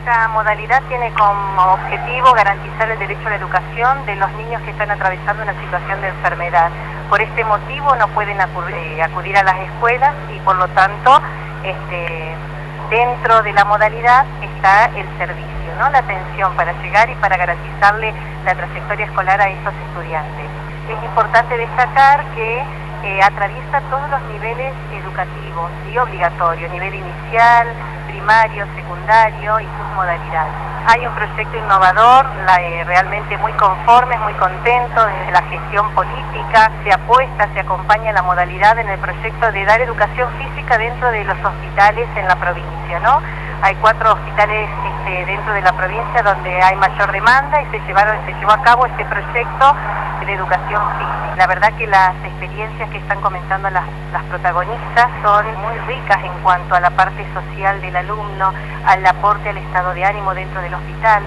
Esta modalidad tiene como objetivo garantizar el derecho a la educación de los niños que están atravesando una situación de enfermedad. Por este motivo no pueden acudir a las escuelas y por lo tanto dentro de la modalidad está el servicio, ¿no? La atención para llegar y para garantizarle la trayectoria escolar a esos estudiantes. Es importante destacar que atraviesa todos los niveles educativos y obligatorios, nivel inicial, primario, secundario y sus modalidades. Hay un proyecto innovador, realmente muy conformes, muy contentos desde la gestión política, se apuesta, se acompaña la modalidad en el proyecto de dar educación física dentro de los hospitales en la provincia, ¿no? Hay 4 hospitales dentro de la provincia donde hay mayor demanda y se llevó a cabo este proyecto de educación física. La verdad que las experiencias que están comentando las protagonistas son muy ricas en cuanto a la parte social del alumno, al aporte al estado de ánimo dentro del hospital.